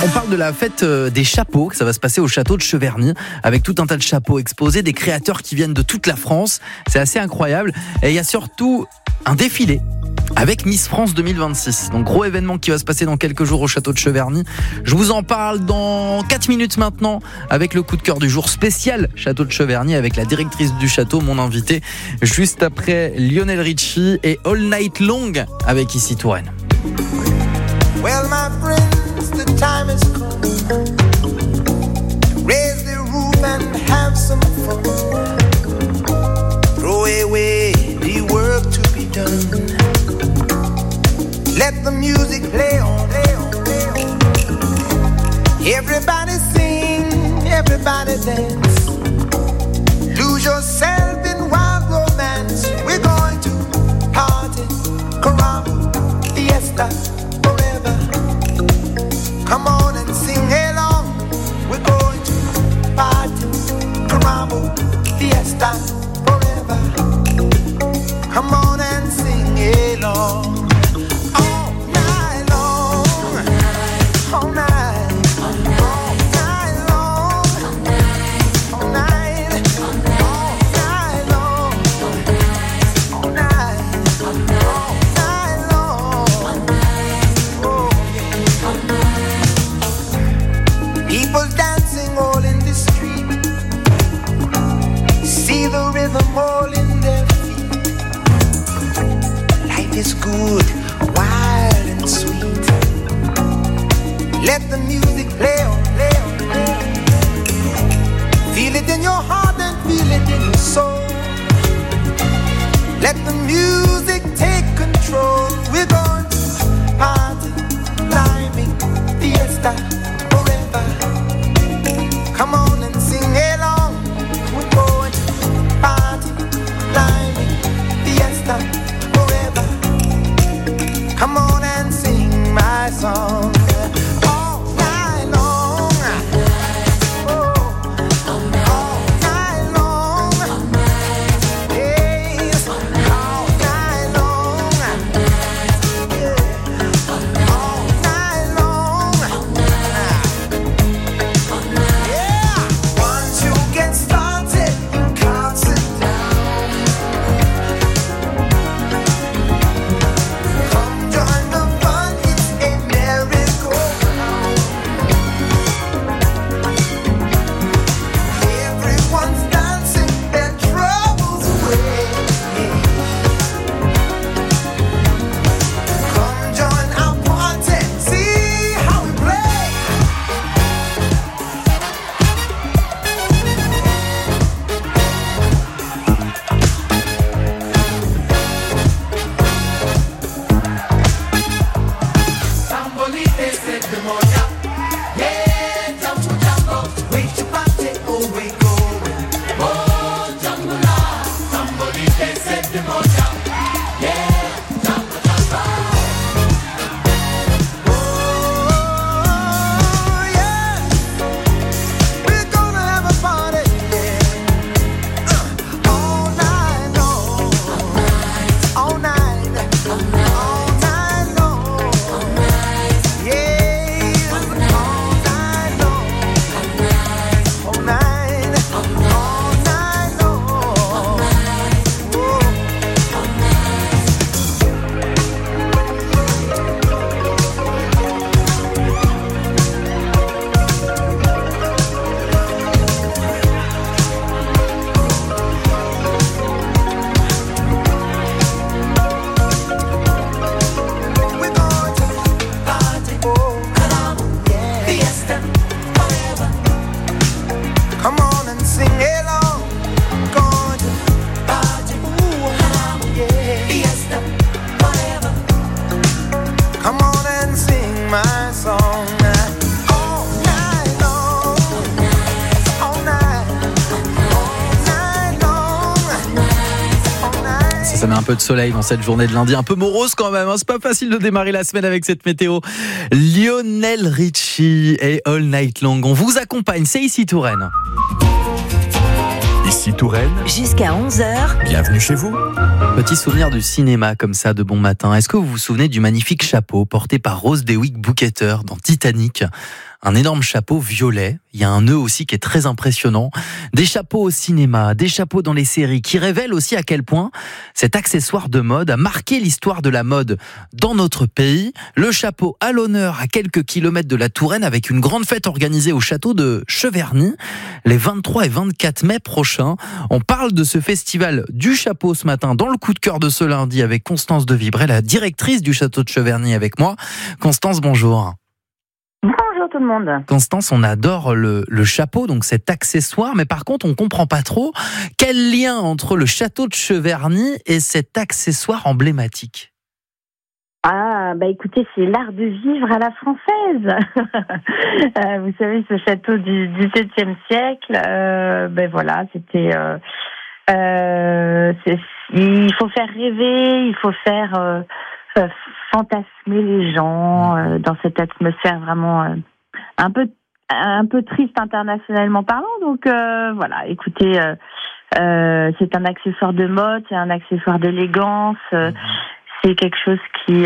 On parle de la fête des chapeaux, ça va se passer au château de Cheverny, avec tout un tas de chapeaux exposés, des créateurs qui viennent de toute la France. C'est assez incroyable. Et il y a surtout un défilé avec Miss France 2026. Donc gros événement qui va se passer dans quelques jours au château de Cheverny. Je vous en parle dans 4 minutes maintenant avec le coup de cœur du jour spécial château de Cheverny avec la directrice du château, mon invité, juste après Lionel Richie et All Night Long avec Ici Touraine. Well, my friends, the time has come. Raise the roof and have some fun. Throw away the work to be done. Let the music play on, play on, play on. Everybody sing, everybody dance. Lose yourself in wild romance. We're going to party, caramba, fiesta, forever. Come on and sing along. We're going to party, caramba, fiesta, forever. Come on and sing along. All in their feet. Life is good, wild and sweet. Let the music play on, play on, play on. Feel it in your heart and feel it in your soul. Let the music take control. We're going to party, climbing, fiesta, forever. Come on and sing along. We're going to party, climbing, fiesta, forever. Come on and sing my song. All night long. Oh, all night long. Yes, all night long. Yeah, all night long. Yeah, once you get started, you can't sit down. Come join the fun, it's a merry-go-round. Everyone's dancing their troubles away. Come join our party, see how we play. Sambolite se demoja, yeah, jambu jambo, we chupate, oh we going, oh jambula. Sambolite se demoja, yeah, jambu jambo, oh yeah, we're gonna have a party, yeah, all night long, all night, all night long. Yeah, all night long, all night, all night long. We're going to party, oh, yeah, fiesta, forever. Come on and sing along. Going to party, ooh, yeah, fiesta, forever. Come on and sing my song. All night long, all night, all night long, all night. Ça met un peu de soleil dans cette journée de lundi, un peu morose quand même, hein. C'est pas facile de démarrer la semaine avec cette météo. Lionel Richie et All Night Long, on vous accompagne, c'est Ici Touraine. Ici Touraine, Jusqu'à 11h, bienvenue chez vous. Petit souvenir du cinéma comme ça de bon matin. Est-ce que vous vous souvenez du magnifique chapeau porté par Rose DeWitt Bouqueteur dans Titanic ? un énorme chapeau violet. Il y a un nœud aussi qui est très impressionnant. Des chapeaux au cinéma, des chapeaux dans les séries qui révèlent aussi à quel point cet accessoire de mode a marqué l'histoire de la mode dans notre pays. Le chapeau à l'honneur à quelques kilomètres de la Touraine avec une grande fête organisée au château de Cheverny les 23 et 24 mai prochains. On parle de ce festival du chapeau ce matin dans le coup de cœur de ce lundi avec Constance de Vibray, la directrice du château de Cheverny avec moi. Constance, bonjour. Bonjour tout le monde. Constance, on adore le chapeau, donc cet accessoire, mais par contre, on comprend pas trop quel lien entre le château de Cheverny et cet accessoire emblématique. Ah, écoutez, c'est l'art de vivre à la française. Vous savez, ce château du XVIIe siècle, voilà, c'était... il faut faire rêver, il faut faire fantasmer les gens dans cette atmosphère vraiment un peu triste internationalement parlant. Donc voilà, écoutez, c'est un accessoire de mode, c'est un accessoire d'élégance, c'est quelque chose qui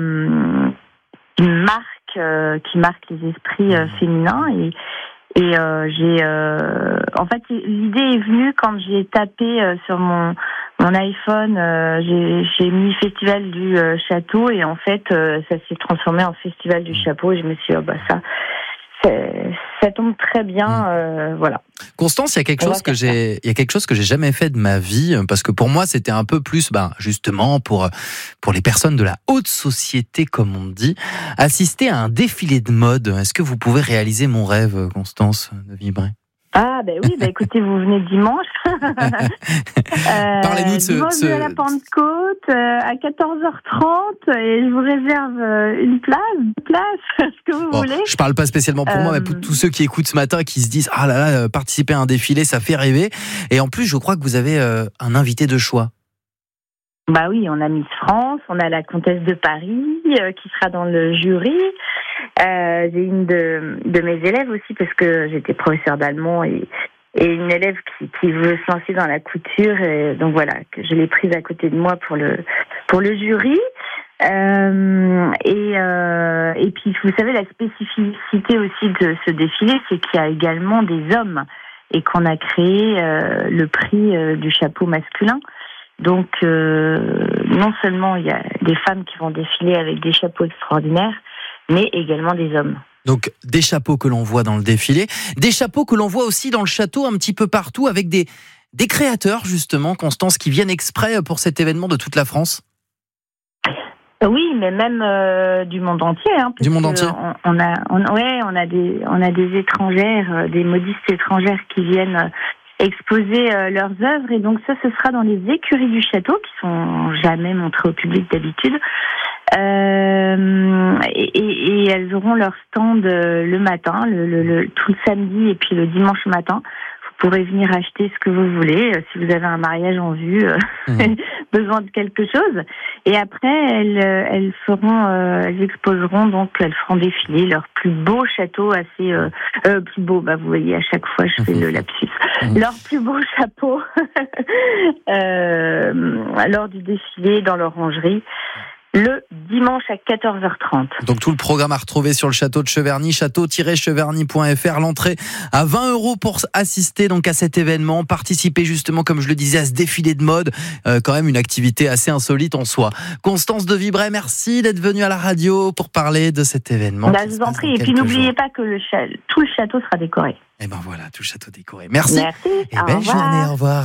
marque les esprits féminins et en fait l'idée est venue quand j'ai tapé sur mon iPhone, j'ai mis festival du château et en fait ça s'est transformé en festival du chapeau et je me suis dit ça tombe très bien, voilà. Constance, il y a quelque chose que j'ai jamais fait de ma vie parce que pour moi c'était un peu plus justement pour les personnes de la haute société comme on dit, assister à un défilé de mode. Est-ce que vous pouvez réaliser mon rêve, Constance de Vibray? Ah oui, écoutez, vous venez dimanche. Parlez-nous de dimanche de la Pentecôte à 14h30 et je vous réserve une place, ce que vous voulez. Je parle pas spécialement pour moi, mais pour tous ceux qui écoutent ce matin, qui se disent « Ah là là, participer à un défilé, ça fait rêver ». Et en plus, je crois que vous avez un invité de choix. Oui, on a Miss France, on a la comtesse de Paris qui sera dans le jury. J'ai une de mes élèves aussi parce que j'étais professeure d'allemand et une élève qui veut se lancer dans la couture et donc voilà que je l'ai prise à côté de moi pour le jury. Et puis vous savez la spécificité aussi de ce défilé, c'est qu'il y a également des hommes et qu'on a créé le prix du chapeau masculin. Donc non seulement il y a des femmes qui vont défiler avec des chapeaux extraordinaires, mais également des hommes. Donc des chapeaux que l'on voit dans le défilé, des chapeaux que l'on voit aussi dans le château un petit peu partout avec des créateurs justement, Constance, qui viennent exprès pour cet événement de toute la France. Oui, mais même du monde entier. Du monde entier. On a des étrangères, des modistes étrangères qui viennent exposer leurs œuvres et donc ça, ce sera dans les écuries du château qui sont jamais montrées au public d'habitude. Et elles auront leur stand le matin, tout le samedi et puis le dimanche matin. Vous pourrez venir acheter ce que vous voulez si vous avez un mariage en vue, besoin de quelque chose. Et après, elles exposeront donc, elles feront défiler leur plus beau château assez plus beau. Vous voyez, à chaque fois, je fais le lapsus. Leur plus beau chapeau lors du défilé dans l'orangerie. Le dimanche à 14h30. Donc tout le programme à retrouver sur le château de Cheverny, château-cheverny.fr. L'entrée à 20 € pour assister donc à cet événement, participer justement, comme je le disais, à ce défilé de mode. Quand même une activité assez insolite en soi. Constance de Vibray, merci d'être venue à la radio pour parler de cet événement. Je vous en prie. Et puis n'oubliez pas que tout le château sera décoré. Et voilà, tout le château décoré. Merci. Et belle revoir. journée, au revoir.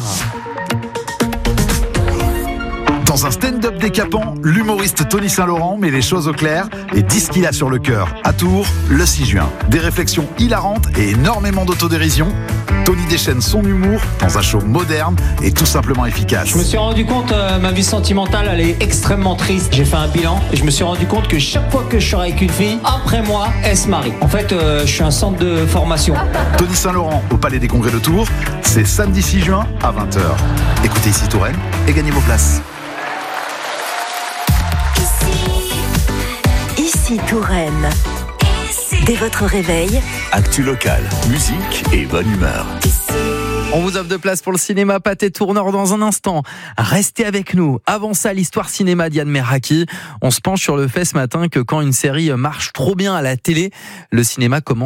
Dans un stand-up décapant, l'humoriste Tony Saint-Laurent met les choses au clair et dit ce qu'il a sur le cœur. À Tours, le 6 juin. Des réflexions hilarantes et énormément d'autodérision. Tony déchaîne son humour dans un show moderne et tout simplement efficace. Je me suis rendu compte, ma vie sentimentale, elle est extrêmement triste. J'ai fait un bilan et je me suis rendu compte que chaque fois que je sors avec une fille, après moi, elle se marie. En fait, je suis un centre de formation. Tony Saint-Laurent au Palais des Congrès de Tours, c'est samedi 6 juin à 20h. Écoutez ici Touraine et gagnez vos places. Ici Touraine. Dès votre réveil, actu locale, musique et bonne humeur. On vous offre de place pour le cinéma Pâté Tourneur dans un instant. Restez avec nous. Avant ça, l'histoire cinéma d'Yann Meraki. On se penche sur le fait ce matin que quand une série marche trop bien à la télé, le cinéma commence